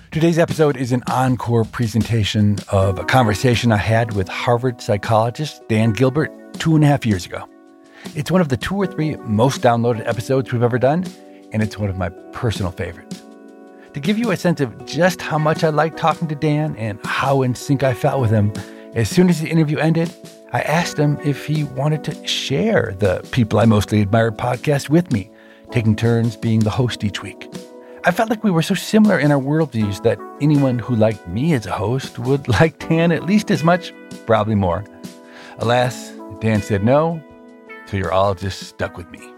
Today's episode is an encore presentation of a conversation I had with Harvard psychologist Dan Gilbert 2.5 years ago. It's one of the 2 or 3 most downloaded episodes we've ever done, and it's one of my personal favorites. To give you a sense of just how much I liked talking to Dan and how in sync I felt with him, as soon as the interview ended, I asked him if he wanted to share the People I Mostly Admired podcast with me, taking turns being the host each week. I felt like we were so similar in our worldviews that anyone who liked me as a host would like Dan at least as much, probably more. Alas, Dan said no, so you're all just stuck with me.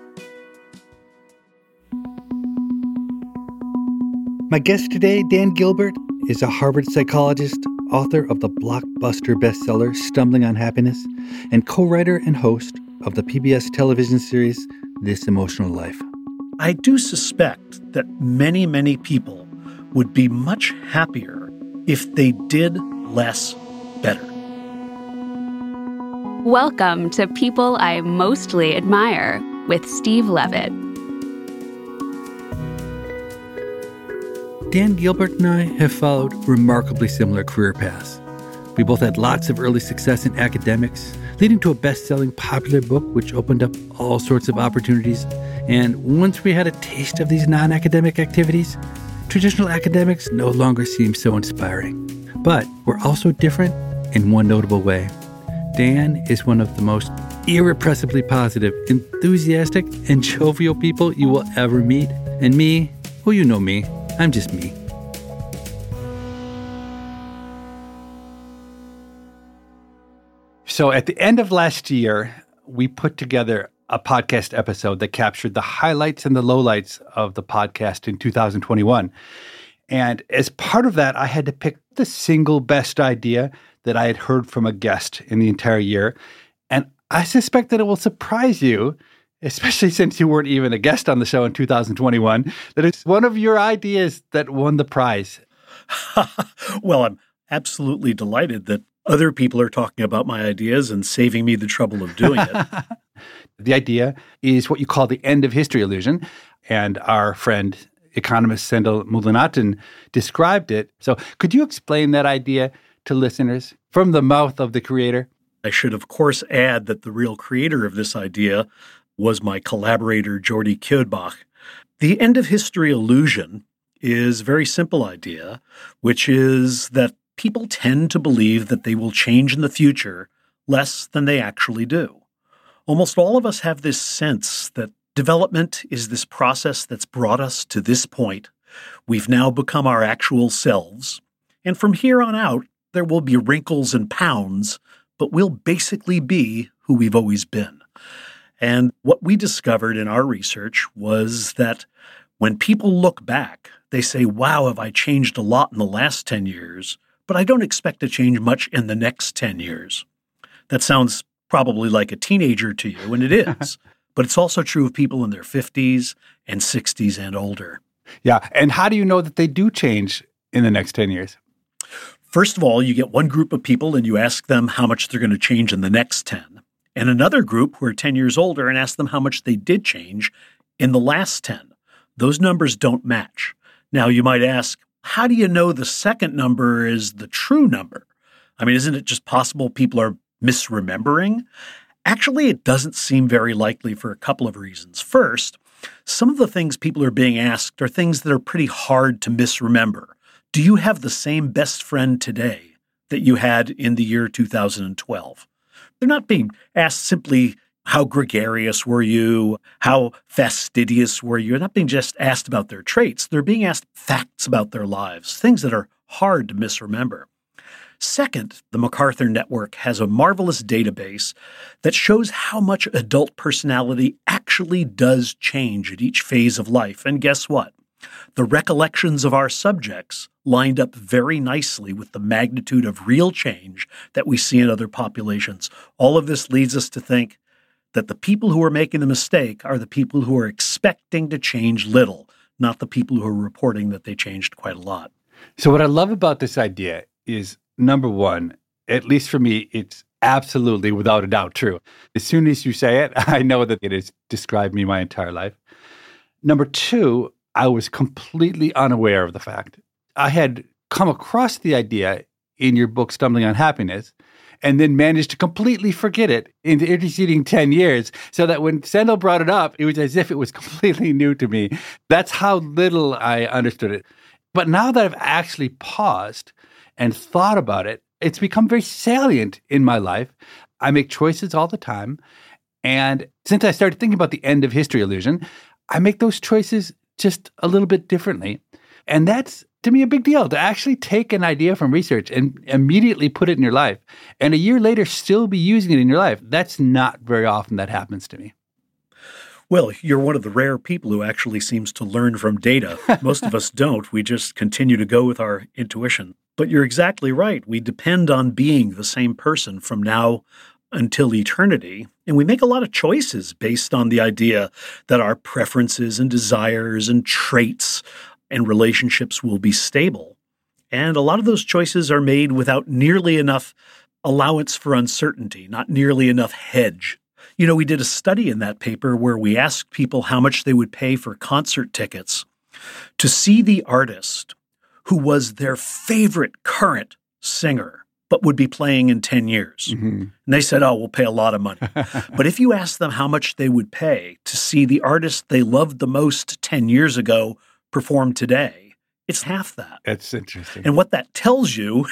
My guest today, Dan Gilbert, is a Harvard psychologist, author of the blockbuster bestseller Stumbling on Happiness, and co-writer and host of the PBS television series This Emotional Life. I do suspect that many, many people would be much happier if they did less better. Welcome to People I Mostly Admire with Steve Levitt. Dan Gilbert and I have followed remarkably similar career paths. We both had lots of early success in academics, leading to a best-selling popular book which opened up all sorts of opportunities. And once we had a taste of these non-academic activities, traditional academics no longer seem so inspiring. But we're also different in one notable way. Dan is one of the most irrepressibly positive, enthusiastic, and jovial people you will ever meet. And me, well, you know me, I'm just me. So at the end of last year, we put together a podcast episode that captured the highlights and the lowlights of the podcast in 2021. And as part of that, I had to pick the single best idea that I had heard from a guest in the entire year. And I suspect that it will surprise you, especially since you weren't even a guest on the show in 2021, that it's one of your ideas that won the prize. Well, I'm absolutely delighted that other people are talking about my ideas and saving me the trouble of doing it. The idea is what you call the end of history illusion. And our friend, economist Sendhil Mullainathan, described it. So could you explain that idea to listeners from the mouth of the creator? I should, of course, add that the real creator of this idea was my collaborator, Jordi Kjodbach. The end of history illusion is a very simple idea, which is that people tend to believe that they will change in the future less than they actually do. Almost all of us have this sense that development is this process that's brought us to this point. We've now become our actual selves. And from here on out, there will be wrinkles and pounds, but we'll basically be who we've always been. And what we discovered in our research was that when people look back, they say, wow, have I changed a lot in the last 10 years, but I don't expect to change much in the next 10 years. That sounds probably like a teenager to you, and it is. But it's also true of people in their 50s and 60s and older. Yeah. And how do you know that they do change in the next 10 years? First of all, you get one group of people and you ask them how much they're going to change in the next 10. And another group who are 10 years older and ask them how much they did change in the last 10. Those numbers don't match. Now, you might ask, how do you know the second number is the true number? I mean, isn't it just possible people are misremembering? Actually, it doesn't seem very likely for a couple of reasons. First, some of the things people are being asked are things that are pretty hard to misremember. Do you have the same best friend today that you had in the year 2012? They're not being asked simply, how gregarious were you? How fastidious were you? They're not being just asked about their traits. They're being asked facts about their lives, things that are hard to misremember. Second, the MacArthur Network has a marvelous database that shows how much adult personality actually does change at each phase of life. And guess what? The recollections of our subjects lined up very nicely with the magnitude of real change that we see in other populations. All of this leads us to think that the people who are making the mistake are the people who are expecting to change little, not the people who are reporting that they changed quite a lot. So what I love about this idea is, number one, at least for me, it's absolutely, without a doubt, true. As soon as you say it, I know that it has described me my entire life. Number two, I was completely unaware of the fact I had come across the idea in your book, Stumbling on Happiness, and then managed to completely forget it in the interceding 10 years, so that when Sandel brought it up, it was as if it was completely new to me. That's how little I understood it. But now that I've actually paused and thought about it, it's become very salient in my life. I make choices all the time. And since I started thinking about the end of history illusion, I make those choices just a little bit differently. And that's, to me, a big deal, to actually take an idea from research and immediately put it in your life. And a year later, still be using it in your life. That's not very often that happens to me. Well, you're one of the rare people who actually seems to learn from data. Most of us don't. We just continue to go with our intuition. But you're exactly right. We depend on being the same person from now until eternity. And we make a lot of choices based on the idea that our preferences and desires and traits and relationships will be stable. And a lot of those choices are made without nearly enough allowance for uncertainty, not nearly enough hedge. You know, we did a study in that paper where we asked people how much they would pay for concert tickets to see the artist who was their favorite current singer, but would be playing in 10 years. Mm-hmm. And they said, oh, we'll pay a lot of money. But if you asked them how much they would pay to see the artist they loved the most 10 years ago perform today, it's half that. That's interesting. And what that tells you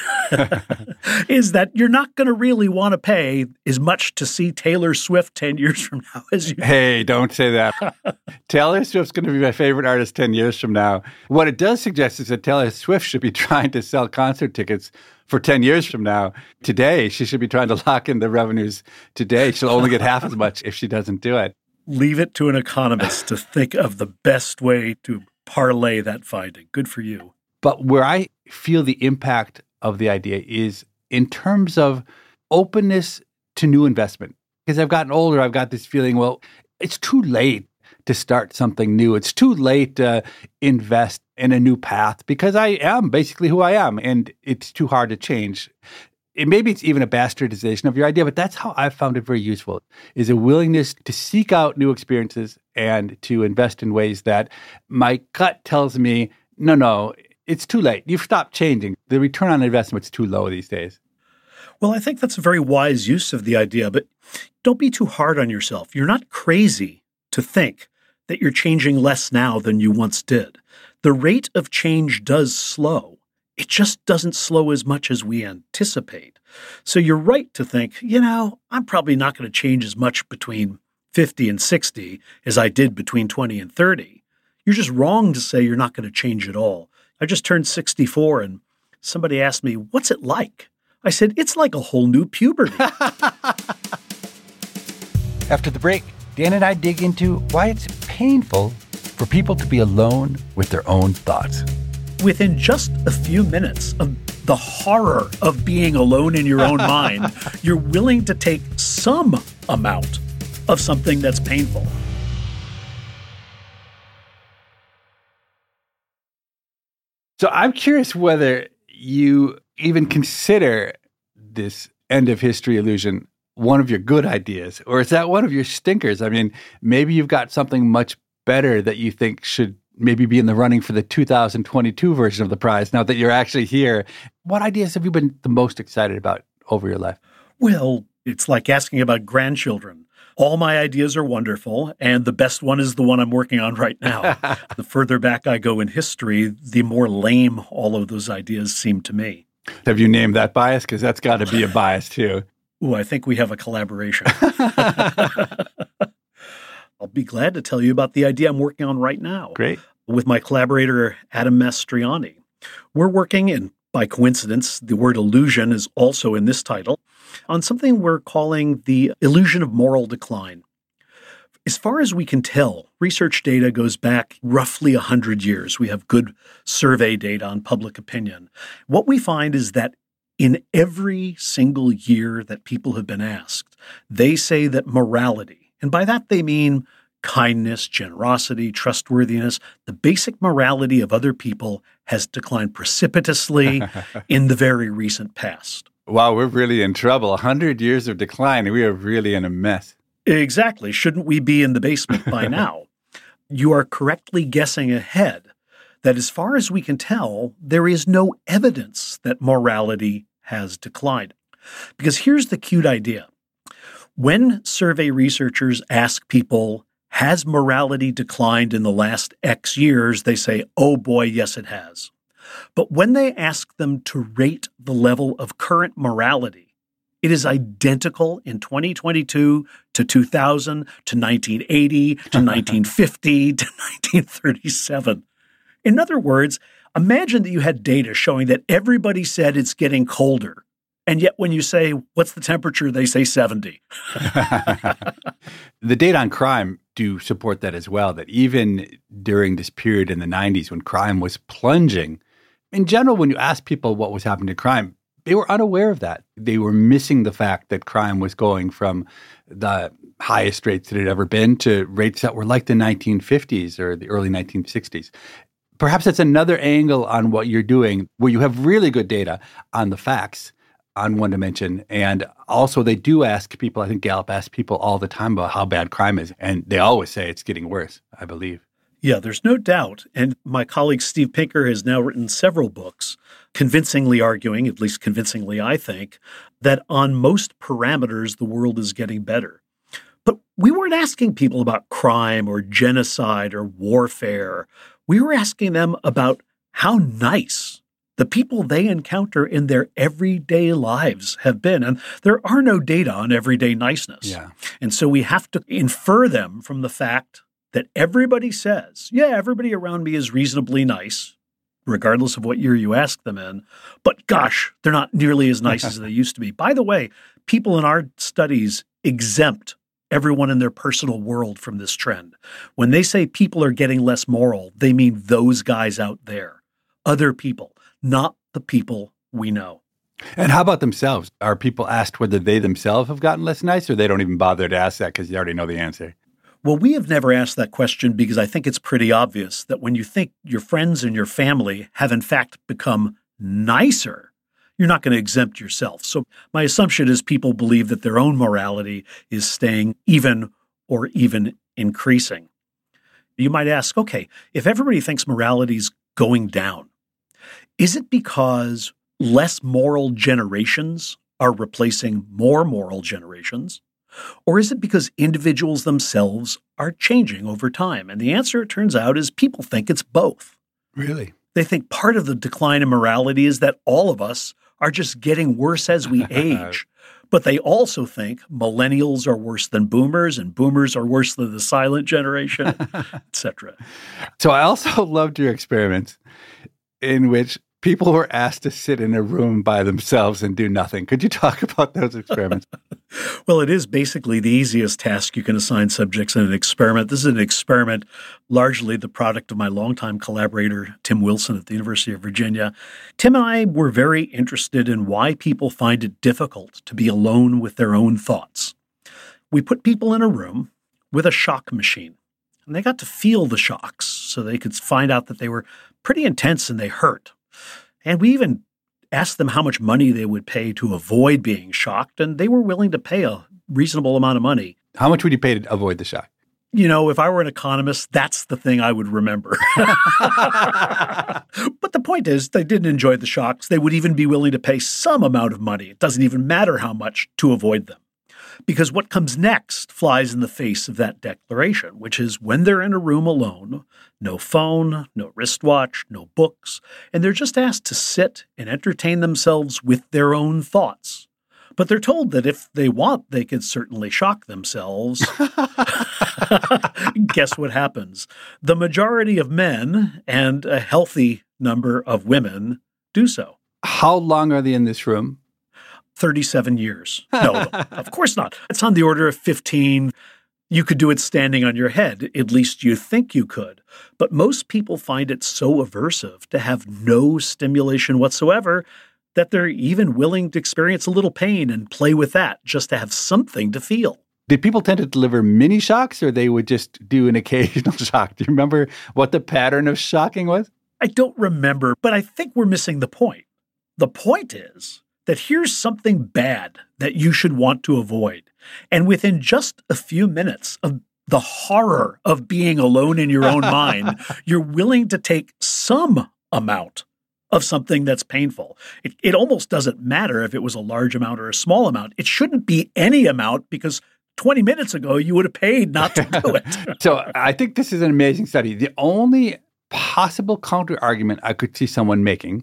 is that you're not going to really want to pay as much to see Taylor Swift 10 years from now as you. Hey, don't say that. Taylor Swift's going to be my favorite artist 10 years from now. What it does suggest is that Taylor Swift should be trying to sell concert tickets for 10 years from now. Today, she should be trying to lock in the revenues today. She'll only get half as much if she doesn't do it. Leave it to an economist to think of the best way to parlay that finding. Good for you. But where I feel the impact of the idea is in terms of openness to new investment. Because I've gotten older, I've got this feeling, well, it's too late to start something new. It's too late to invest in a new path because I am basically who I am, and it's too hard to change. Maybe it's even a bastardization of your idea, but that's how I've found it very useful, is a willingness to seek out new experiences and to invest in ways that my gut tells me, no, it's too late. You've stopped changing. The return on investment's too low these days. Well, I think that's a very wise use of the idea, but don't be too hard on yourself. You're not crazy to think that you're changing less now than you once did. The rate of change does slow. It just doesn't slow as much as we anticipate. So you're right to think, I'm probably not going to change as much between 50 and 60 as I did between 20 and 30. You're just wrong to say you're not going to change at all. I just turned 64 and somebody asked me, what's it like? I said, it's like a whole new puberty. After the break, Dan and I dig into why it's painful for people to be alone with their own thoughts. Within just a few minutes of the horror of being alone in your own mind, you're willing to take some amount of something that's painful. So I'm curious whether you even consider this end of history illusion one of your good ideas, or is that one of your stinkers? I mean, maybe you've got something much better that you think should maybe be in the running for the 2022 version of the prize now that you're actually here. What ideas have you been the most excited about over your life? Well, it's like asking about grandchildren. All my ideas are wonderful, and the best one is the one I'm working on right now. The further back I go in history, the more lame all of those ideas seem to me. Have you named that bias? Because that's got to be a bias too. Ooh, I think we have a collaboration. I'll be glad to tell you about the idea I'm working on right now. Great. With my collaborator, Adam Mastriani. We're working, and by coincidence, the word illusion is also in this title, on something we're calling the illusion of moral decline. As far as we can tell, research data goes back roughly 100 years. We have good survey data on public opinion. What we find is that in every single year that people have been asked, they say that morality, and by that they mean kindness, generosity, trustworthiness, the basic morality of other people has declined precipitously in the very recent past. Wow, we're really in trouble. 100 years of decline. We are really in a mess. Exactly. Shouldn't we be in the basement by now? You are correctly guessing ahead. that as far as we can tell, there is no evidence that morality has declined. Because here's the cute idea. When survey researchers ask people, has morality declined in the last X years? They say, oh boy, yes, it has. But when they ask them to rate the level of current morality, it is identical in 2022 to 2000 to 1980 to 1950 to 1937. In other words, imagine that you had data showing that everybody said it's getting colder. And yet when you say, what's the temperature, they say 70. The data on crime do support that as well, that even during this period in the 90s when crime was plunging, in general, when you ask people what was happening to crime, they were unaware of that. They were missing the fact that crime was going from the highest rates that it had ever been to rates that were like the 1950s or the early 1960s. Perhaps that's another angle on what you're doing, where you have really good data on the facts on one dimension. And also they do ask people, I think Gallup asks people all the time about how bad crime is. And they always say it's getting worse, I believe. Yeah, there's no doubt. And my colleague Steve Pinker has now written several books convincingly arguing, at least convincingly I think, that on most parameters the world is getting better. But we weren't asking people about crime or genocide or warfare. We were asking them about how nice the people they encounter in their everyday lives have been. And there are no data on everyday niceness. Yeah. And so we have to infer them from the fact that everybody says, yeah, everybody around me is reasonably nice, regardless of what year you ask them in. But gosh, they're not nearly as nice as they used to be. By the way, people in our studies exempt everyone in their personal world from this trend. When they say people are getting less moral, they mean those guys out there, other people, not the people we know. And how about themselves? Are people asked whether they themselves have gotten less nice, or they don't even bother to ask that because you already know the answer? Well, we have never asked that question because I think it's pretty obvious that when you think your friends and your family have in fact become nicer, you're not going to exempt yourself. So my assumption is people believe that their own morality is staying even or even increasing. You might ask, okay, if everybody thinks morality is going down, is it because less moral generations are replacing more moral generations? Or is it because individuals themselves are changing over time? And the answer, it turns out, is people think it's both. Really? They think part of the decline in morality is that all of us are just getting worse as we age. But they also think millennials are worse than boomers and boomers are worse than the silent generation, et cetera. So I also loved your experiments in which people were asked to sit in a room by themselves and do nothing. Could you talk about those experiments? Well, it is basically the easiest task you can assign subjects in an experiment. This is an experiment largely the product of my longtime collaborator, Tim Wilson at the University of Virginia. Tim and I were very interested in why people find it difficult to be alone with their own thoughts. We put people in a room with a shock machine, and they got to feel the shocks so they could find out that they were pretty intense and they hurt. And we even asked them how much money they would pay to avoid being shocked, and they were willing to pay a reasonable amount of money. How much would you pay to avoid the shock? You know, if I were an economist, that's the thing I would remember. But the point is, they didn't enjoy the shocks. They would even be willing to pay some amount of money. It doesn't even matter how much to avoid them. Because what comes next flies in the face of that declaration, which is when they're in a room alone, no phone, no wristwatch, no books, and they're just asked to sit and entertain themselves with their own thoughts. But they're told that if they want, they could certainly shock themselves. Guess what happens? The majority of men and a healthy number of women do so. How long are they in this room? 37 years. No, of course not. It's on the order of 15. You could do it standing on your head. At least you think you could. But most people find it so aversive to have no stimulation whatsoever that they're even willing to experience a little pain and play with that just to have something to feel. Did people tend to deliver mini shocks, or they would just do an occasional shock? Do you remember what the pattern of shocking was? I don't remember, but I think we're missing the point. The point is that here's something bad that you should want to avoid. And within just a few minutes of the horror of being alone in your own mind, you're willing to take some amount of something that's painful. It almost doesn't matter if it was a large amount or a small amount. It shouldn't be any amount because 20 minutes ago you would have paid not to do it. So I think this is an amazing study. The only possible counter argument I could see someone making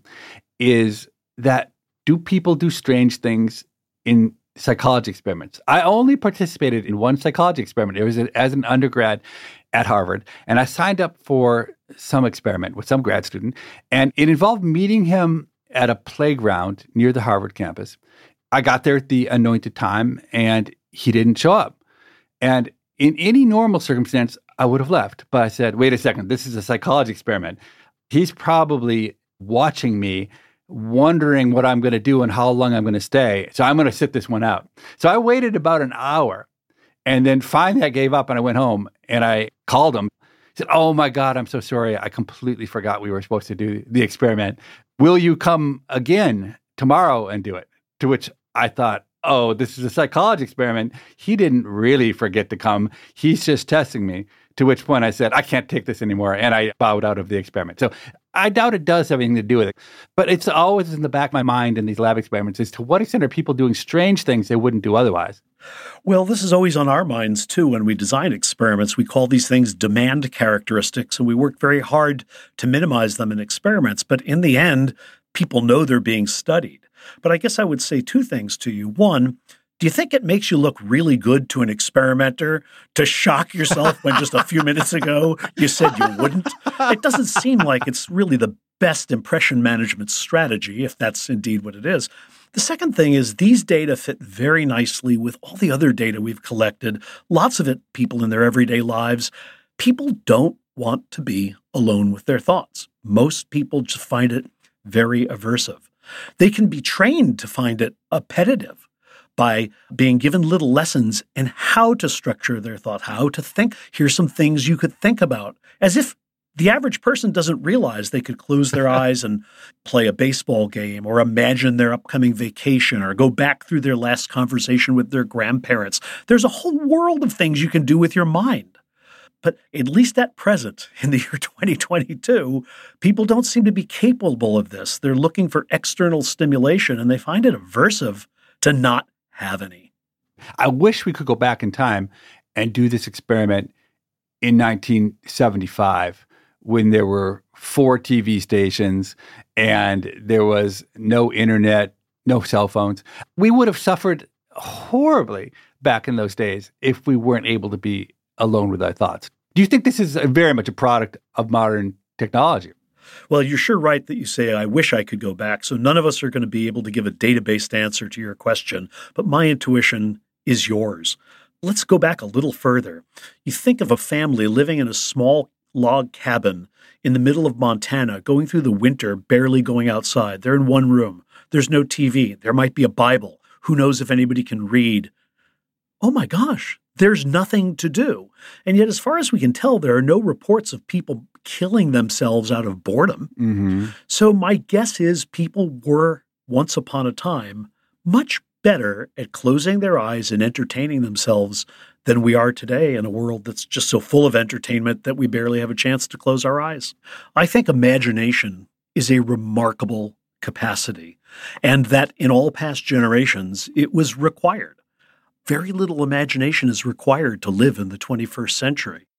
is that do people do strange things in psychology experiments? I only participated in one psychology experiment. It was as an undergrad at Harvard, and I signed up for some experiment with some grad student, and it involved meeting him at a playground near the Harvard campus. I got there at the anointed time, and he didn't show up. And in any normal circumstance, I would have left. But I said, wait a second, this is a psychology experiment. He's probably watching me, wondering what I'm going to do and how long I'm going to stay. So I'm going to sit this one out. So I waited about an hour, and then finally I gave up and I went home and I called him. He said, oh my God, I'm so sorry. I completely forgot we were supposed to do the experiment. Will you come again tomorrow and do it? To which I thought, oh, this is a psychology experiment. He didn't really forget to come. He's just testing me. To which point I said, I can't take this anymore. And I bowed out of the experiment. So I doubt it does have anything to do with it. But it's always in the back of my mind in these lab experiments is to what extent are people doing strange things they wouldn't do otherwise? Well, this is always on our minds, too. When we design experiments, we call these things demand characteristics, and we work very hard to minimize them in experiments. But in the end, people know they're being studied. But I guess I would say two things to you. One, do you think it makes you look really good to an experimenter to shock yourself when just a few minutes ago you said you wouldn't? It doesn't seem like it's really the best impression management strategy, if that's indeed what it is. The second thing is these data fit very nicely with all the other data we've collected, lots of it people in their everyday lives. People don't want to be alone with their thoughts. Most people just find it very aversive. They can be trained to find it appetitive by being given little lessons in how to structure their thought, how to think. Here's some things you could think about, as if the average person doesn't realize they could close their eyes and play a baseball game or imagine their upcoming vacation or go back through their last conversation with their grandparents. There's a whole world of things you can do with your mind. But at least at present, in the year 2022, people don't seem to be capable of this. They're looking for external stimulation, and they find it aversive to not have any. I wish we could go back in time and do this experiment in 1975 when there were 4 TV stations and there was no internet, no cell phones. We would have suffered horribly back in those days if we weren't able to be alone with our thoughts. Do you think this is very much a product of modern technology? Well, you're sure right that you say, I wish I could go back. So none of us are going to be able to give a data-based answer to your question, but my intuition is yours. Let's go back a little further. You think of a family living in a small log cabin in the middle of Montana, going through the winter, barely going outside. They're in one room. There's no TV. There might be a Bible. Who knows if anybody can read? Oh my gosh, there's nothing to do. And yet, as far as we can tell, there are no reports of people killing themselves out of boredom. Mm-hmm. So my guess is people were, once upon a time, much better at closing their eyes and entertaining themselves than we are today in a world that's just so full of entertainment that we barely have a chance to close our eyes. I think imagination is a remarkable capacity, and that in all past generations, it was required. Very little imagination is required to live in the 21st century.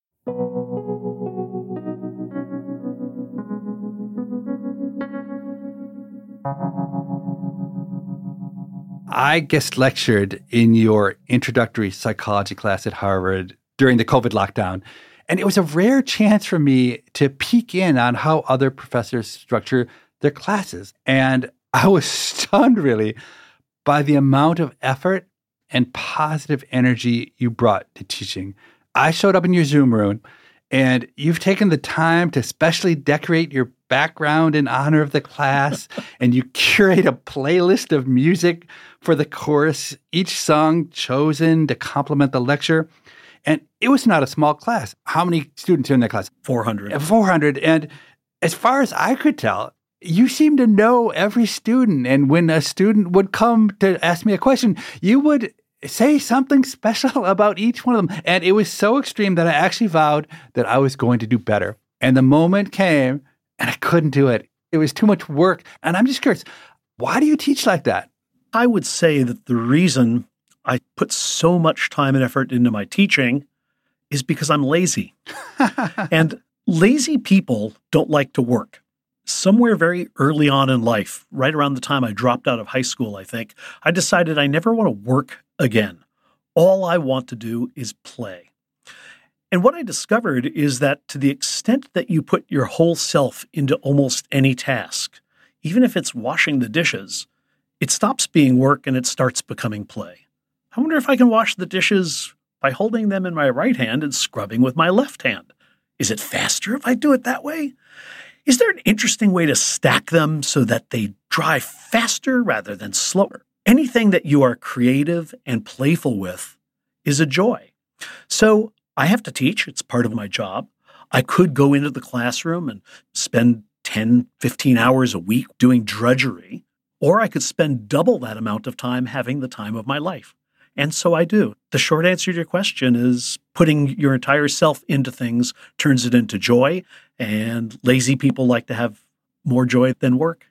I guest lectured in your introductory psychology class at Harvard during the COVID lockdown, and it was a rare chance for me to peek in on how other professors structure their classes. And I was stunned, really, by the amount of effort and positive energy you brought to teaching. I showed up in your Zoom room, and you've taken the time to specially decorate your background in honor of the class, and you curate a playlist of music for the chorus, each song chosen to complement the lecture. And it was not a small class. How many students are in that class? 400. 400. And as far as I could tell, you seem to know every student. And when a student would come to ask me a question, you would say something special about each one of them. And it was so extreme that I actually vowed that I was going to do better. And the moment came and I couldn't do it. It was too much work. And I'm just curious, why do you teach like that? I would say that the reason I put so much time and effort into my teaching is because I'm lazy. And lazy people don't like to work. Somewhere very early on in life, right around the time I dropped out of high school, I think, I decided I never want to work again. All I want to do is play. And what I discovered is that to the extent that you put your whole self into almost any task, even if it's washing the dishes, it stops being work and it starts becoming play. I wonder if I can wash the dishes by holding them in my right hand and scrubbing with my left hand. Is it faster if I do it that way? Is there an interesting way to stack them so that they dry faster rather than slower? Anything that you are creative and playful with is a joy. So I have to teach. It's part of my job. I could go into the classroom and spend 10, 15 hours a week doing drudgery, or I could spend double that amount of time having the time of my life. And so I do. The short answer to your question is putting your entire self into things turns it into joy, and lazy people like to have more joy than work.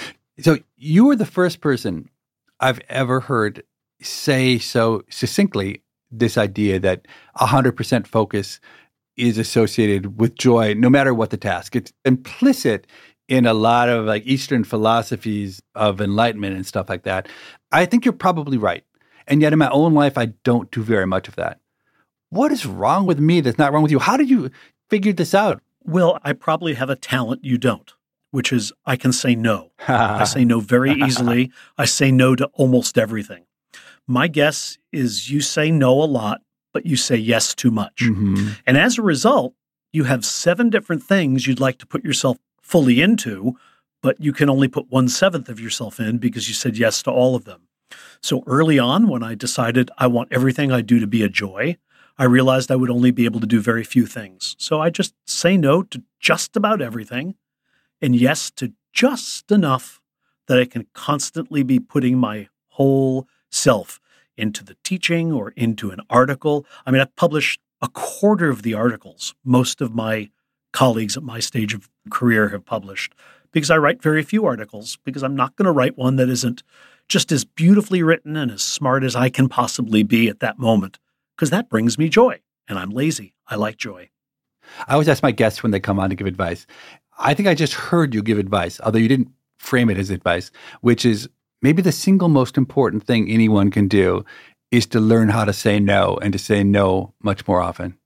So you were the first person I've ever heard say so succinctly this idea that 100% focus is associated with joy, no matter what the task. It's implicit in a lot of like Eastern philosophies of enlightenment and stuff like that. I think you're probably right. And yet in my own life, I don't do very much of that. What is wrong with me that's not wrong with you? How did you figure this out? Well, I probably have a talent you don't, which is I can say no. I say no very easily. I say no to almost everything. My guess is you say no a lot, but you say yes too much. Mm-hmm. And as a result, you have 7 different things you'd like to put yourself fully into, but you can only put 1/7 of yourself in because you said yes to all of them. So early on, when I decided I want everything I do to be a joy, I realized I would only be able to do very few things. So I just say no to just about everything and yes to just enough that I can constantly be putting my whole self into the teaching or into an article. I mean, I've published a quarter of the articles most of my colleagues at my stage of career have published because I write very few articles because I'm not going to write one that isn't just as beautifully written and as smart as I can possibly be at that moment, because that brings me joy. And I'm lazy. I like joy. I always ask my guests when they come on to give advice. I think I just heard you give advice, although you didn't frame it as advice, which is maybe the single most important thing anyone can do is to learn how to say no and to say no much more often.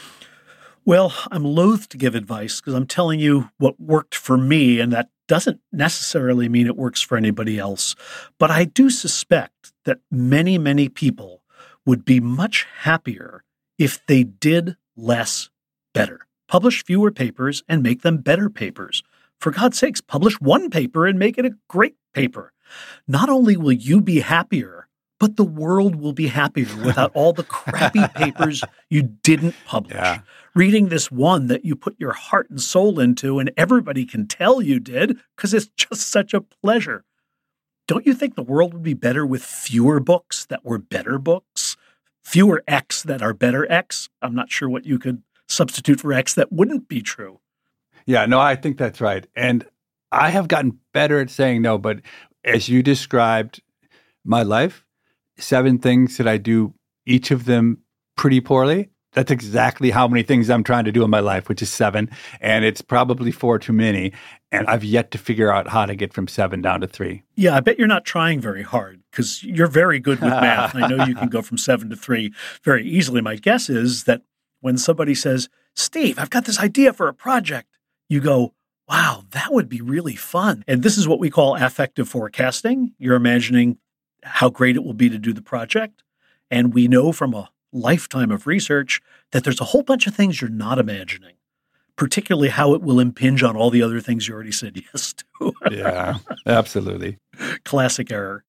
Well, I'm loath to give advice because I'm telling you what worked for me, and that doesn't necessarily mean it works for anybody else. But I do suspect that many, many people would be much happier if they did less better. Publish fewer papers and make them better papers. For God's sakes, publish one paper and make it a great paper. Not only will you be happier, but the world will be happier without all the crappy papers you didn't publish. Yeah. Reading this one that you put your heart and soul into and everybody can tell you did because it's just such a pleasure. Don't you think the world would be better with fewer books that were better books? Fewer X that are better X? I'm not sure what you could substitute for X that wouldn't be true. Yeah, no, I think that's right. And I have gotten better at saying no, but as you described my life, 7 things that I do, each of them pretty poorly. That's exactly how many things I'm trying to do in my life, which is 7. And it's probably 4 too many. And I've yet to figure out how to get from 7 down to 3. Yeah, I bet you're not trying very hard because you're very good with math. I know you can go from 7 to 3 very easily. My guess is that when somebody says, Steve, I've got this idea for a project, you go, wow, that would be really fun. And this is what we call affective forecasting. You're imagining how great it will be to do the project. And we know from a lifetime of research that there's a whole bunch of things you're not imagining, particularly how it will impinge on all the other things you already said yes to. Yeah, absolutely. Classic error.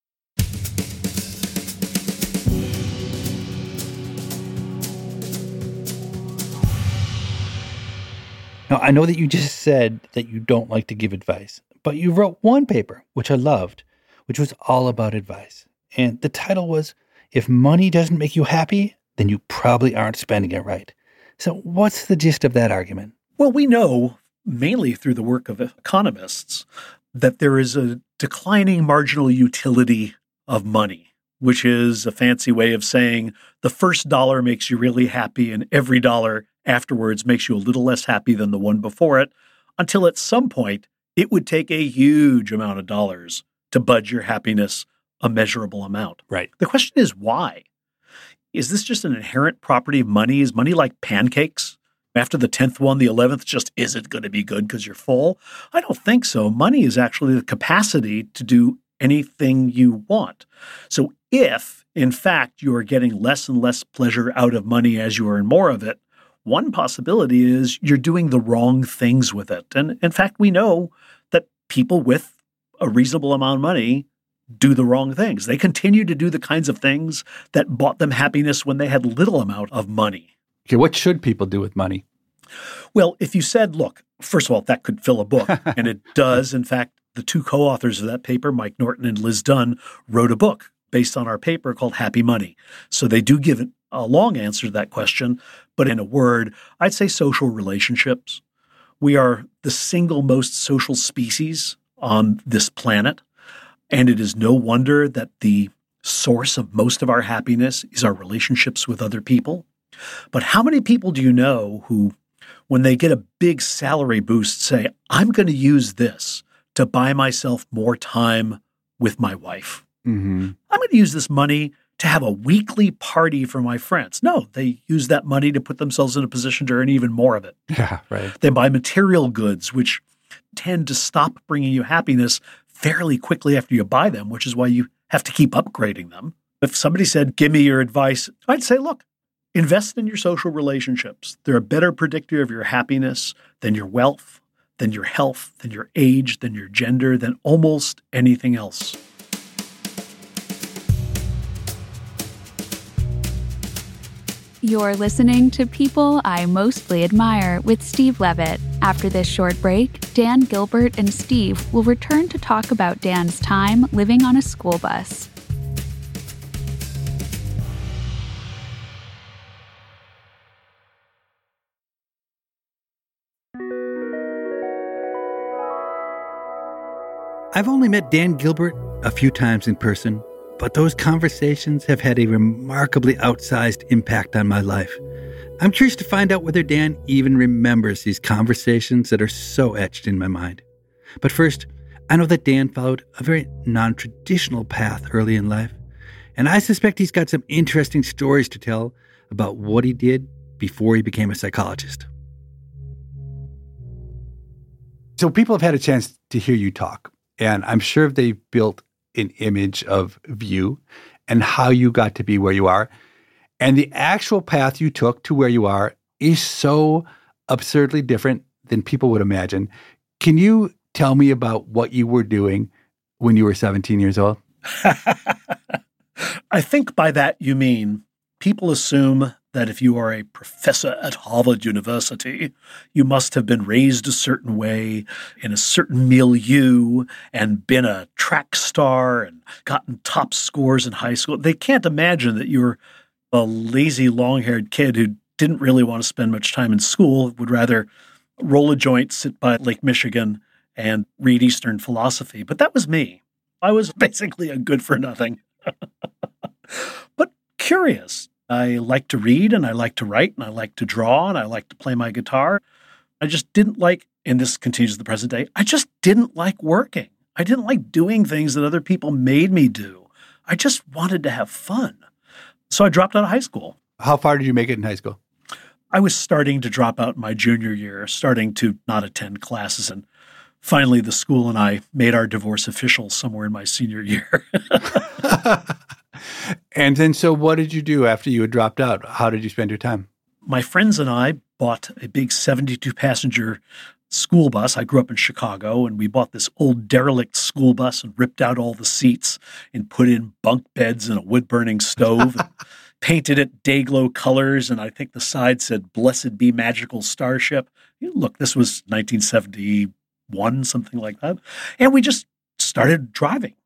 Now, I know that you just said that you don't like to give advice, but you wrote one paper, which I loved, which was all about advice. And the title was, if money doesn't make you happy, then you probably aren't spending it right. So what's the gist of that argument? Well, we know, mainly through the work of economists, that there is a declining marginal utility of money, which is a fancy way of saying the first dollar makes you really happy and every dollar afterwards makes you a little less happy than the one before it, until at some point it would take a huge amount of dollars to budge your happiness a measurable amount. Right. The question is why? Is this just an inherent property of money? Is money like pancakes? After the 10th one, the 11th just isn't going to be good because you're full? I don't think so. Money is actually the capacity to do anything you want. So if, in fact, you are getting less and less pleasure out of money as you earn more of it, one possibility is you're doing the wrong things with it. And in fact, we know that people with a reasonable amount of money do the wrong things. They continue to do the kinds of things that bought them happiness when they had little amount of money. Okay, what should people do with money? Well, if you said, look, first of all, that could fill a book, and it does. In fact, the two co-authors of that paper, Mike Norton and Liz Dunn, wrote a book based on our paper called Happy Money. So they do give a long answer to that question, but in a word, I'd say social relationships. We are the single most social species on this planet, and it is no wonder that the source of most of our happiness is our relationships with other people. But how many people do you know who, when they get a big salary boost, say, I'm going to use this to buy myself more time with my wife? Mm-hmm. I'm going to use this money to have a weekly party for my friends. No, they use that money to put themselves in a position to earn even more of it. Yeah, right. They buy material goods, which tend to stop bringing you happiness fairly quickly after you buy them, which is why you have to keep upgrading them. If somebody said, give me your advice, I'd say, look, invest in your social relationships. They're a better predictor of your happiness than your wealth, than your health, than your age, than your gender, than almost anything else. You're listening to People I Mostly Admire with Steve Levitt. After this short break, Dan Gilbert and Steve will return to talk about Dan's time living on a school bus. I've only met Dan Gilbert a few times in person, but those conversations have had a remarkably outsized impact on my life. I'm curious to find out whether Dan even remembers these conversations that are so etched in my mind. But first, I know that Dan followed a very non-traditional path early in life, and I suspect he's got some interesting stories to tell about what he did before he became a psychologist. So people have had a chance to hear you talk, and I'm sure they've built an image of you and how you got to be where you are. And the actual path you took to where you are is so absurdly different than people would imagine. Can you tell me about what you were doing when you were 17 years old? I think by that you mean people assume that if you are a professor at Harvard University, you must have been raised a certain way in a certain milieu and been a track star and gotten top scores in high school. They can't imagine that you're a lazy, long-haired kid who didn't really want to spend much time in school, would rather roll a joint, sit by Lake Michigan, and read Eastern philosophy. But that was me. I was basically a good-for-nothing. But curious. I like to read, and I like to write, and I like to draw, and I like to play my guitar. I just didn't like, and this continues to the present day, I just didn't like working. I didn't like doing things that other people made me do. I just wanted to have fun. So I dropped out of high school. How far did you make it in high school? I was starting to drop out my junior year, starting to not attend classes, and finally the school and I made our divorce official somewhere in my senior year. And then, so what did you do after you had dropped out? How did you spend your time? My friends and I bought a big 72-passenger school bus. I grew up in Chicago, and we bought this old derelict school bus and ripped out all the seats and put in bunk beds and a wood-burning stove and painted it day-glow colors. And I think the side said, "Blessed be Magical Starship." Look, this was 1971, something like that. And we just started driving.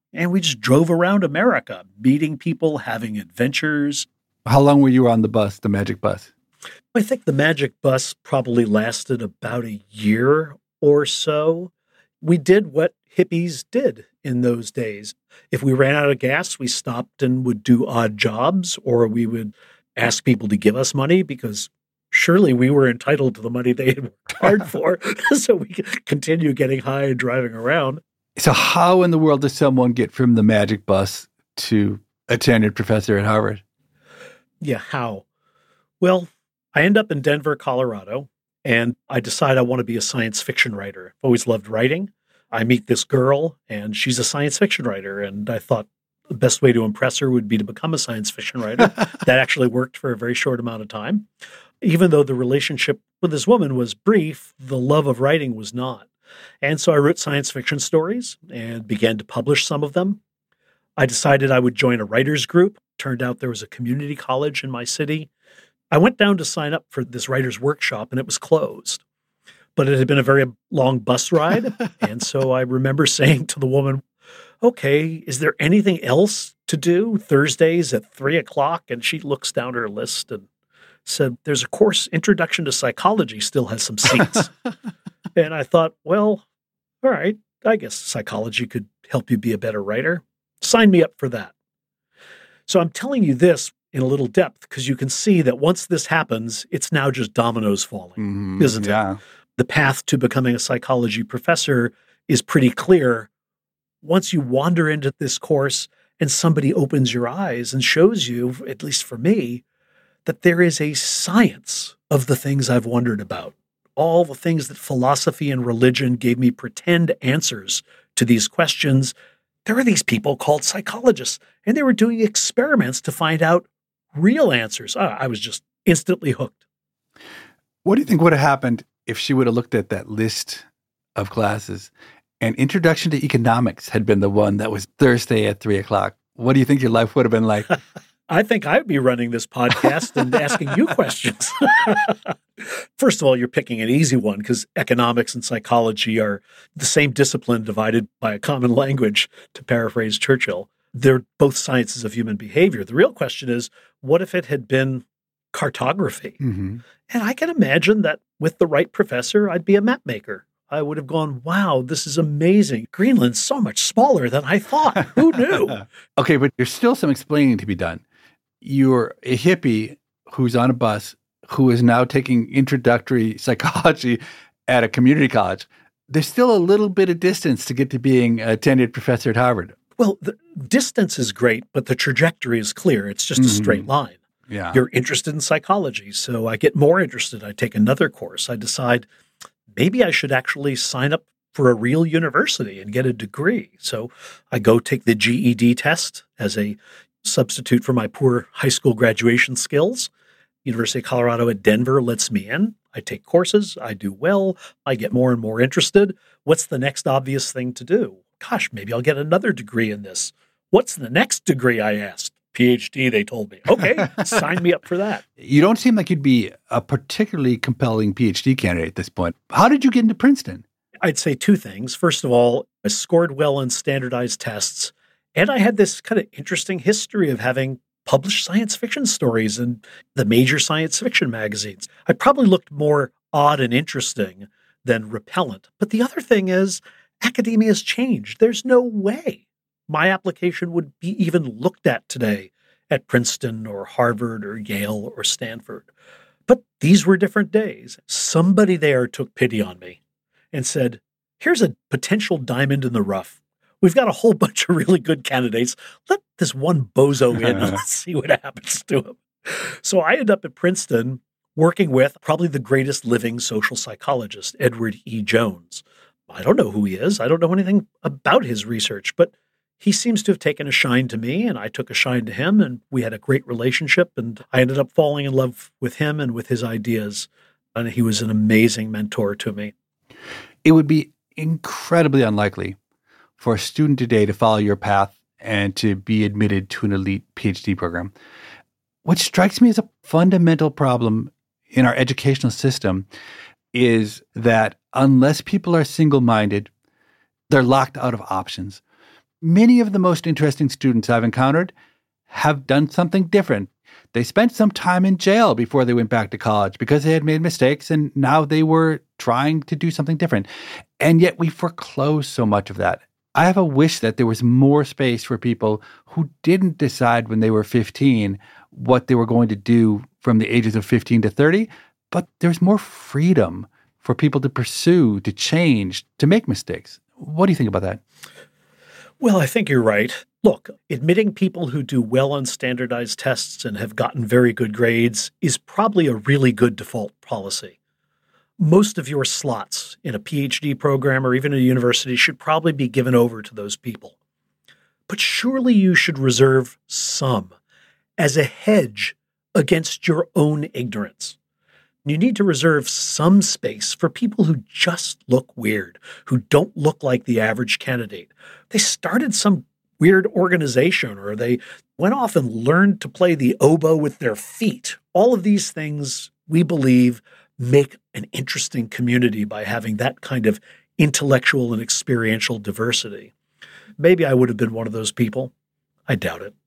And we just drove around America, meeting people, having adventures. How long were you on the bus, the Magic Bus? I think the Magic Bus probably lasted about a year or so. We did what hippies did in those days. If we ran out of gas, we stopped and would do odd jobs, or we would ask people to give us money because surely we were entitled to the money they had worked hard for so we could continue getting high and driving around. So how in the world does someone get from the Magic Bus to a tenured professor at Harvard? Yeah, how? Well, I end up in Denver, Colorado, and I decide I want to be a science fiction writer. I've always loved writing. I meet this girl, and she's a science fiction writer, and I thought the best way to impress her would be to become a science fiction writer. That actually worked for a very short amount of time. Even though the relationship with this woman was brief, the love of writing was not. And so I wrote science fiction stories and began to publish some of them. I decided I would join a writers group. Turned out there was a community college in my city. I went down to sign up for this writer's workshop, and it was closed. But it had been a very long bus ride. And so I remember saying to the woman, okay, is there anything else to do Thursdays at 3:00? And she looks down her list and said, there's a course, Introduction to Psychology, still has some seats. And I thought, well, all right, I guess psychology could help you be a better writer. Sign me up for that. So I'm telling you this in a little depth because you can see that once this happens, it's now just dominoes falling, isn't it? The path to becoming a psychology professor is pretty clear. Once you wander into this course and somebody opens your eyes and shows you, at least for me, that there is a science of the things I've wondered about. All the things that philosophy and religion gave me pretend answers to these questions. There are these people called psychologists, and they were doing experiments to find out real answers. I was just instantly hooked. What do you think would have happened if she would have looked at that list of classes and Introduction to Economics had been the one that was Thursday at 3:00? What do you think your life would have been like? I think I'd be running this podcast and asking you questions. First of all, you're picking an easy one because economics and psychology are the same discipline divided by a common language, to paraphrase Churchill. They're both sciences of human behavior. The real question is, what if it had been cartography? Mm-hmm. And I can imagine that with the right professor, I'd be a map maker. I would have gone, wow, this is amazing. Greenland's so much smaller than I thought. Who knew? Okay, but there's still some explaining to be done. You're a hippie who's on a bus who is now taking introductory psychology at a community college. There's still a little bit of distance to get to being a tenured professor at Harvard. Well, the distance is great, but the trajectory is clear. It's just a straight line. Yeah. You're interested in psychology, so I get more interested. I take another course. I decide maybe I should actually sign up for a real university and get a degree. So I go take the GED test as a substitute for my poor high school graduation skills. University of Colorado at Denver lets me in. I take courses. I do well. I get more and more interested. What's the next obvious thing to do? Gosh, maybe I'll get another degree in this. What's the next degree, I asked? PhD, they told me. Okay, sign me up for that. You don't seem like you'd be a particularly compelling PhD candidate at this point. How did you get into Princeton? I'd say two things. First of all, I scored well on standardized tests, and I had this kind of interesting history of having published science fiction stories in the major science fiction magazines. I probably looked more odd and interesting than repellent. But the other thing is, academia's changed. There's no way my application would be even looked at today at Princeton or Harvard or Yale or Stanford. But these were different days. Somebody there took pity on me and said, here's a potential diamond in the rough. We've got a whole bunch of really good candidates. Let this one bozo in and let's see what happens to him. So I ended up at Princeton working with probably the greatest living social psychologist, Edward E. Jones. I don't know who he is. I don't know anything about his research, but he seems to have taken a shine to me, and I took a shine to him, and we had a great relationship, and I ended up falling in love with him and with his ideas, and he was an amazing mentor to me. It would be incredibly unlikely for a student today to follow your path and to be admitted to an elite PhD program. What strikes me as a fundamental problem in our educational system is that unless people are single-minded, they're locked out of options. Many of the most interesting students I've encountered have done something different. They spent some time in jail before they went back to college because they had made mistakes, and now they were trying to do something different. And yet we foreclose so much of that. I have a wish that there was more space for people who didn't decide when they were 15 what they were going to do from the ages of 15 to 30, but there's more freedom for people to pursue, to change, to make mistakes. What do you think about that? Well, I think you're right. Look, admitting people who do well on standardized tests and have gotten very good grades is probably a really good default policy. Most of your slots in a PhD program or even a university should probably be given over to those people. But surely you should reserve some as a hedge against your own ignorance. You need to reserve some space for people who just look weird, who don't look like the average candidate. They started some weird organization, or they went off and learned to play the oboe with their feet. All of these things, we believe, make an interesting community by having that kind of intellectual and experiential diversity. Maybe I would have been one of those people. I doubt it.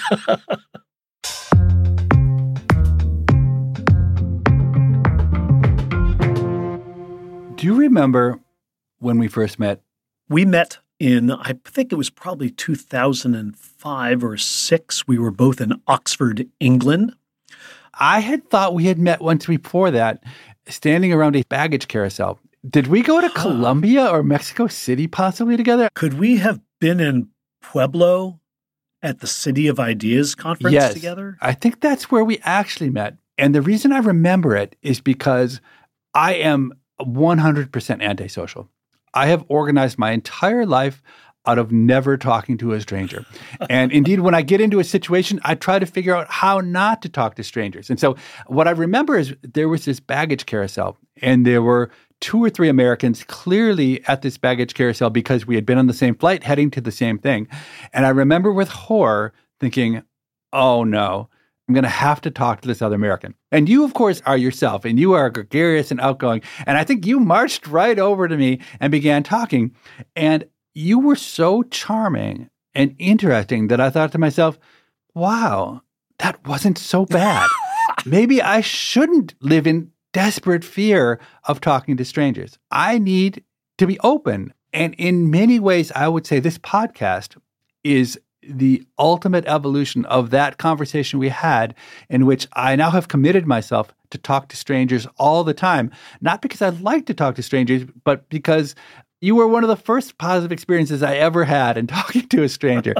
Do you remember when we first met? We met in, I think it was probably 2005 or 6. We were both in Oxford, England. I had thought we had met once before that, standing around a baggage carousel. Did we go to Colombia or Mexico City possibly together? Could we have been in Pueblo at the City of Ideas conference together? I think that's where we actually met. And the reason I remember it is because I am 100% antisocial. I have organized my entire life out of never talking to a stranger. And indeed, when I get into a situation, I try to figure out how not to talk to strangers. And so what I remember is there was this baggage carousel, and there were 2 or 3 Americans clearly at this baggage carousel because we had been on the same flight heading to the same thing. And I remember with horror thinking, oh no, I'm going to have to talk to this other American. And you, of course, are yourself, and you are gregarious and outgoing. And I think you marched right over to me and began talking. And you were so charming and interesting that I thought to myself, wow, that wasn't so bad. Maybe I shouldn't live in desperate fear of talking to strangers. I need to be open. And in many ways, I would say this podcast is the ultimate evolution of that conversation we had, in which I now have committed myself to talk to strangers all the time. Not because I like to talk to strangers, but because you were one of the first positive experiences I ever had in talking to a stranger.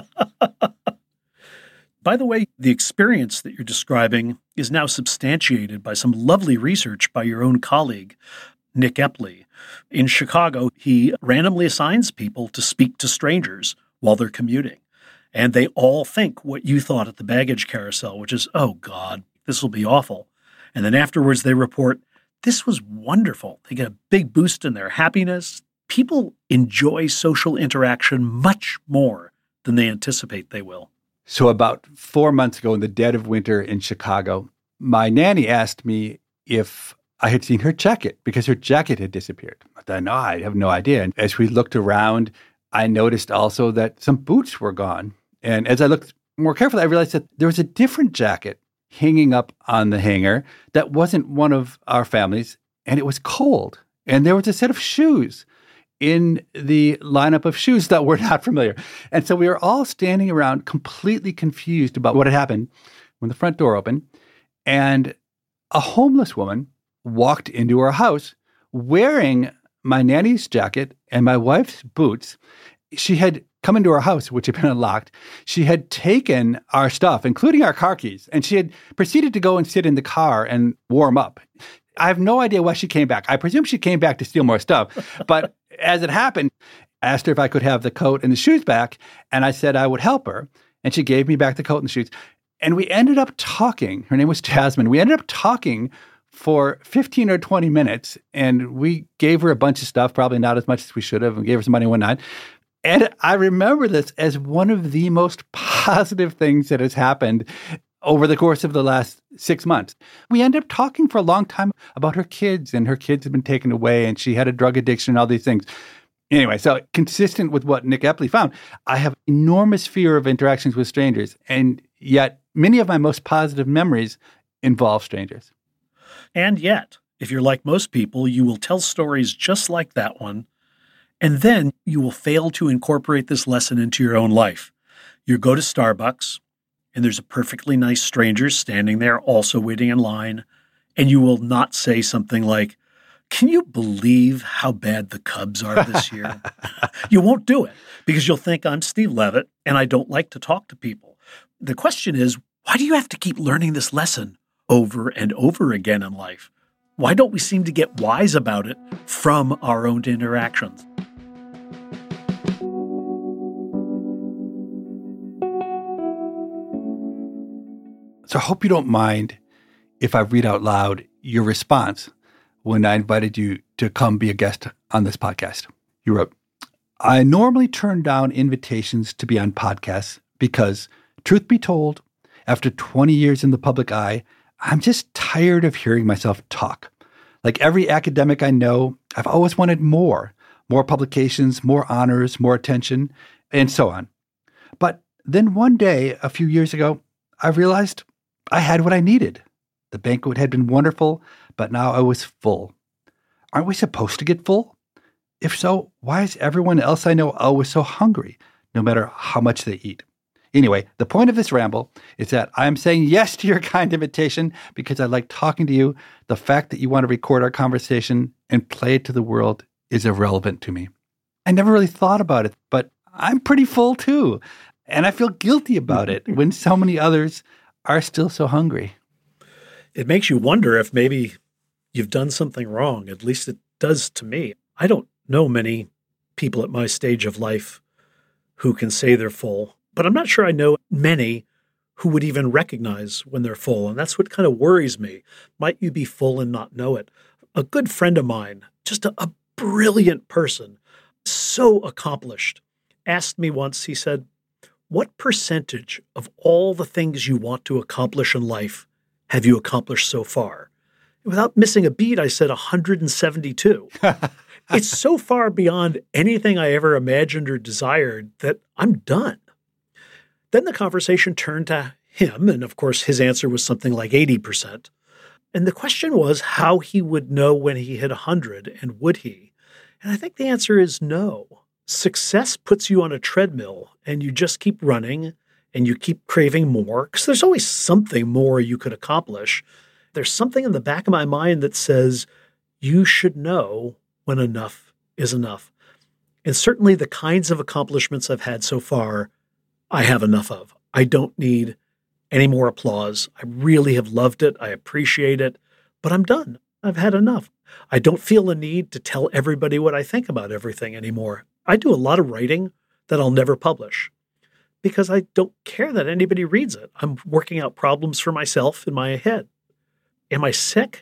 By the way, the experience that you're describing is now substantiated by some lovely research by your own colleague, Nick Epley. In Chicago, he randomly assigns people to speak to strangers while they're commuting. And they all think what you thought at the baggage carousel, which is, oh God, this will be awful. And then afterwards they report, this was wonderful. They get a big boost in their happiness. People enjoy social interaction much more than they anticipate they will. So about 4 months ago, in the dead of winter in Chicago, my nanny asked me if I had seen her jacket because her jacket had disappeared. I thought, no, I have no idea. And as we looked around, I noticed also that some boots were gone. And as I looked more carefully, I realized that there was a different jacket hanging up on the hanger that wasn't one of our family's, and it was cold. And there was a set of shoes in the lineup of shoes that were not familiar. And so we were all standing around completely confused about what had happened when the front door opened. And a homeless woman walked into our house wearing my nanny's jacket and my wife's boots. She had come into our house, which had been unlocked. She had taken our stuff, including our car keys, and she had proceeded to go and sit in the car and warm up. I have no idea why she came back. I presume she came back to steal more stuff. But as it happened, I asked her if I could have the coat and the shoes back, and I said I would help her. And she gave me back the coat and the shoes. And we ended up talking. Her name was Jasmine. We ended up talking for 15 or 20 minutes, and we gave her a bunch of stuff, probably not as much as we should have, and gave her some money one night. And I remember this as one of the most positive things that has happened over the course of the last 6 months. We ended up talking for a long time about her kids, and her kids had been taken away, and she had a drug addiction and all these things. Anyway, so consistent with what Nick Epley found, I have enormous fear of interactions with strangers, and yet many of my most positive memories involve strangers. And yet, if you're like most people, you will tell stories just like that one, and then you will fail to incorporate this lesson into your own life. You go to Starbucks, and there's a perfectly nice stranger standing there also waiting in line, and you will not say something like, "Can you believe how bad the Cubs are this year?" You won't do it because you'll think I'm Steve Levitt and I don't like to talk to people. The question is, why do you have to keep learning this lesson over and over again in life? Why don't we seem to get wise about it from our own interactions? So I hope you don't mind if I read out loud your response when I invited you to come be a guest on this podcast. You wrote, "I normally turn down invitations to be on podcasts because, truth be told, after 20 years in the public eye, I'm just tired of hearing myself talk. Like every academic I know, I've always wanted more publications, more honors, more attention, and so on. But then one day, a few years ago, I realized I had what I needed. The banquet had been wonderful, but now I was full. Aren't we supposed to get full? If so, why is everyone else I know always so hungry, no matter how much they eat? Anyway, the point of this ramble is that I'm saying yes to your kind invitation because I like talking to you. The fact that you want to record our conversation and play it to the world is irrelevant to me. I never really thought about it, but I'm pretty full too. And I feel guilty about it when so many others are still so hungry." It makes you wonder if maybe you've done something wrong. At least it does to me. I don't know many people at my stage of life who can say they're full, but I'm not sure I know many who would even recognize when they're full. And that's what kind of worries me. Might you be full and not know it? A good friend of mine, just a brilliant person, so accomplished, asked me once, he said, "What percentage of all the things you want to accomplish in life have you accomplished so far?" Without missing a beat, I said 172. It's so far beyond anything I ever imagined or desired that I'm done. Then the conversation turned to him, and of course his answer was something like 80%. And the question was how he would know when he hit 100, and would he? And I think the answer is no. Success puts you on a treadmill, and you just keep running, and you keep craving more, because there's always something more you could accomplish. There's something in the back of my mind that says you should know when enough is enough. And certainly the kinds of accomplishments I've had so far, I have enough of. I don't need any more applause. I really have loved it. I appreciate it, but I'm done. I've had enough. I don't feel a need to tell everybody what I think about everything anymore. I do a lot of writing that I'll never publish because I don't care that anybody reads it. I'm working out problems for myself in my head. Am I sick?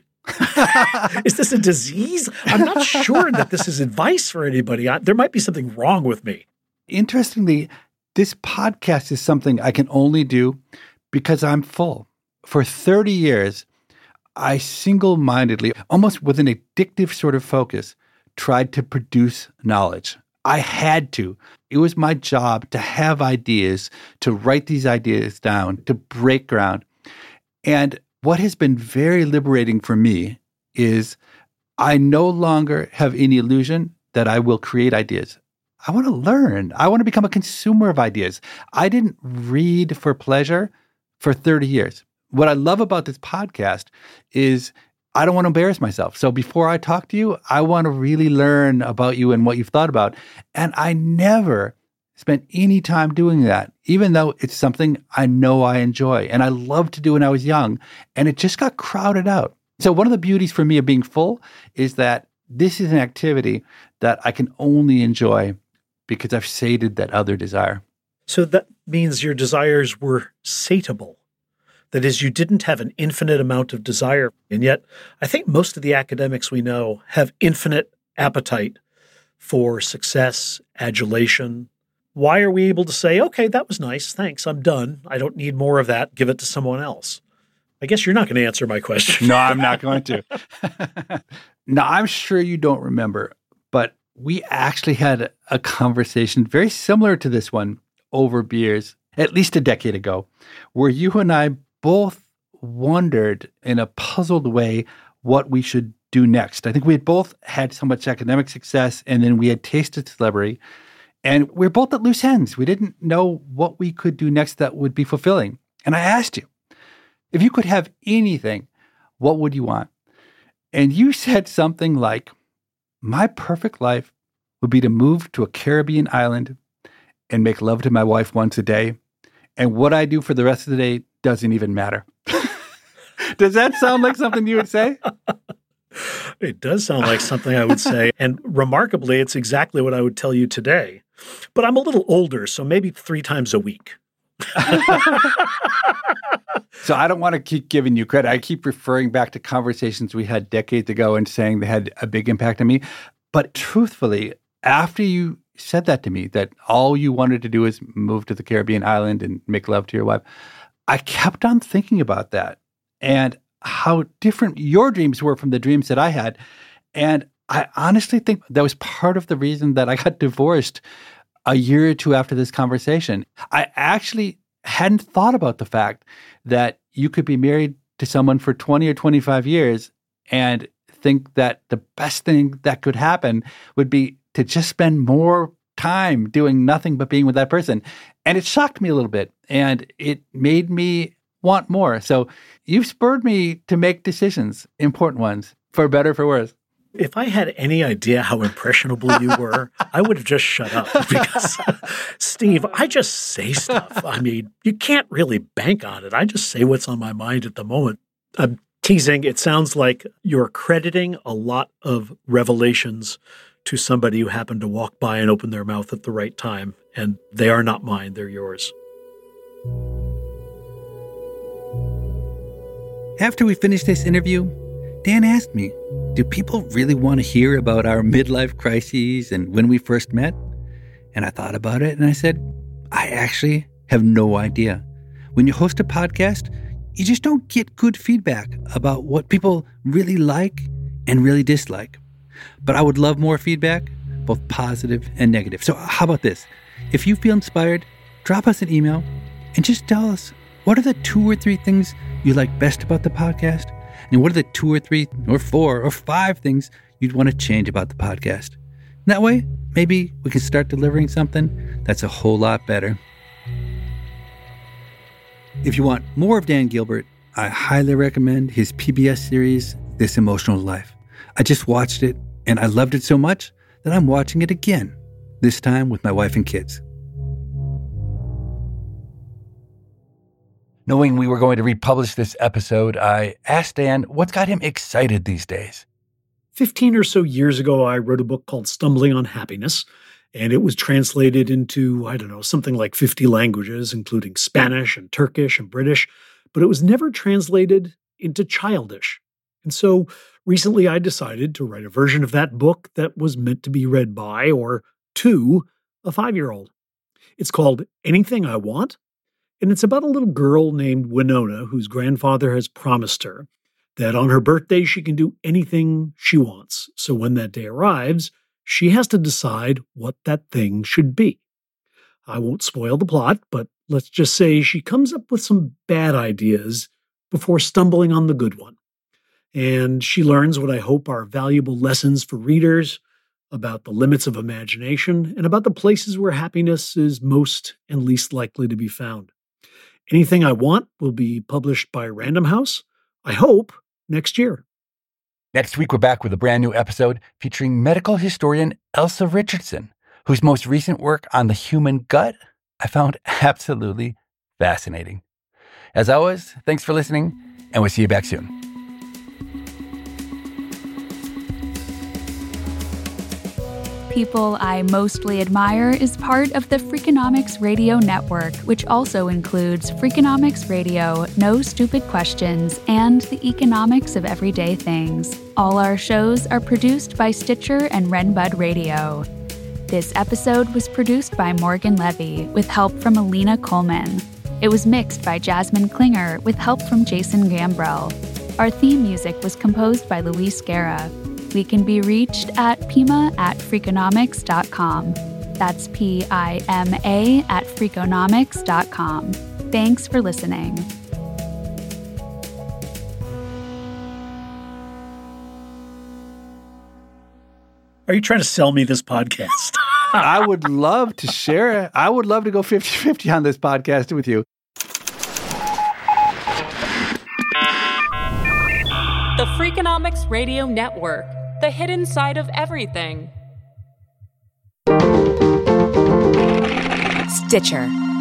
Is this a disease? I'm not sure that this is advice for anybody. There might be something wrong with me. Interestingly, this podcast is something I can only do because I'm full. For 30 years, I single-mindedly, almost with an addictive sort of focus, tried to produce knowledge. I had to. It was my job to have ideas, to write these ideas down, to break ground. And what has been very liberating for me is I no longer have any illusion that I will create ideas. I want to learn. I want to become a consumer of ideas. I didn't read for pleasure for 30 years. What I love about this podcast is I don't want to embarrass myself. So before I talk to you, I want to really learn about you and what you've thought about. And I never spent any time doing that, even though it's something I know I enjoy and I loved to do when I was young, and it just got crowded out. So one of the beauties for me of being full is that this is an activity that I can only enjoy because I've sated that other desire. So that means your desires were satiable. That is, you didn't have an infinite amount of desire. And yet, I think most of the academics we know have infinite appetite for success, adulation. Why are we able to say, okay, that was nice, thanks, I'm done. I don't need more of that. Give it to someone else. I guess you're not going to answer my question. No, I'm not going to. Now, I'm sure you don't remember, but we actually had a conversation very similar to this one over beers, at least a decade ago, where you and I both wondered in a puzzled way what we should do next. I think we had both had so much academic success, and then we had tasted celebrity, and we were both at loose ends. We didn't know what we could do next that would be fulfilling. And I asked you, if you could have anything, what would you want? And you said something like, my perfect life would be to move to a Caribbean island and make love to my wife once a day. And what I do for the rest of the day doesn't even matter. Does that sound like something you would say? It does sound like something I would say. And remarkably, it's exactly what I would tell you today. But I'm a little older, so maybe 3 times a week. So I don't want to keep giving you credit. I keep referring back to conversations we had decades ago and saying they had a big impact on me. But truthfully, after you said that to me, that all you wanted to do is move to the Caribbean island and make love to your wife, I kept on thinking about that and how different your dreams were from the dreams that I had. And I honestly think that was part of the reason that I got divorced a year or two after this conversation. I actually hadn't thought about the fact that you could be married to someone for 20 or 25 years and think that the best thing that could happen would be to just spend more time doing nothing but being with that person. And it shocked me a little bit, and it made me want more. So you've spurred me to make decisions, important ones, for better or for worse. If I had any idea how impressionable you were, I would have just shut up because, Steve, I just say stuff. I mean, you can't really bank on it. I just say what's on my mind at the moment. I'm teasing. It sounds like you're crediting a lot of revelations to somebody who happened to walk by and open their mouth at the right time. And they are not mine. They're yours. After we finished this interview, Dan asked me, do people really want to hear about our midlife crises and when we first met? And I thought about it and I said, I actually have no idea. When you host a podcast, you just don't get good feedback about what people really like and really dislike. But I would love more feedback, both positive and negative. So how about this? If you feel inspired, drop us an email and just tell us, what are the 2 or 3 things you like best about the podcast? And what are the 2 or 3 or 4 or 5 things you'd want to change about the podcast? And that way, maybe we can start delivering something that's a whole lot better. If you want more of Dan Gilbert, I highly recommend his PBS series, This Emotional Life. I just watched it, and I loved it so much that I'm watching it again, this time with my wife and kids. Knowing we were going to republish this episode, I asked Dan what's got him excited these days. 15 or so years ago, I wrote a book called Stumbling on Happiness, and it was translated into, something like 50 languages, including Spanish and Turkish and British, but it was never translated into Childish. And so recently I decided to write a version of that book that was meant to be read by or to a 5-year-old. It's called Anything I Want, and it's about a little girl named Winona whose grandfather has promised her that on her birthday she can do anything she wants. So when that day arrives, she has to decide what that thing should be. I won't spoil the plot, but let's just say she comes up with some bad ideas before stumbling on the good one. And she learns what I hope are valuable lessons for readers about the limits of imagination and about the places where happiness is most and least likely to be found. Anything I Want will be published by Random House, I hope, next year. Next week, we're back with a brand new episode featuring medical historian Elsa Richardson, whose most recent work on the human gut I found absolutely fascinating. As always, thanks for listening, and we'll see you back soon. People I Mostly Admire is part of the Freakonomics Radio Network, which also includes Freakonomics Radio, No Stupid Questions, and The Economics of Everyday Things. All our shows are produced by Stitcher and Renbud Radio. This episode was produced by Morgan Levy, with help from Alina Coleman. It was mixed by Jasmine Klinger, with help from Jason Gambrell. Our theme music was composed by Luis Guerra. We can be reached at pima@freakonomics.com. That's PIMA@freakonomics.com. Thanks for listening. Are you trying to sell me this podcast? I would love to share it. I would love to go 50-50 on this podcast with you. The Freakonomics Radio Network, the hidden side of everything. Stitcher.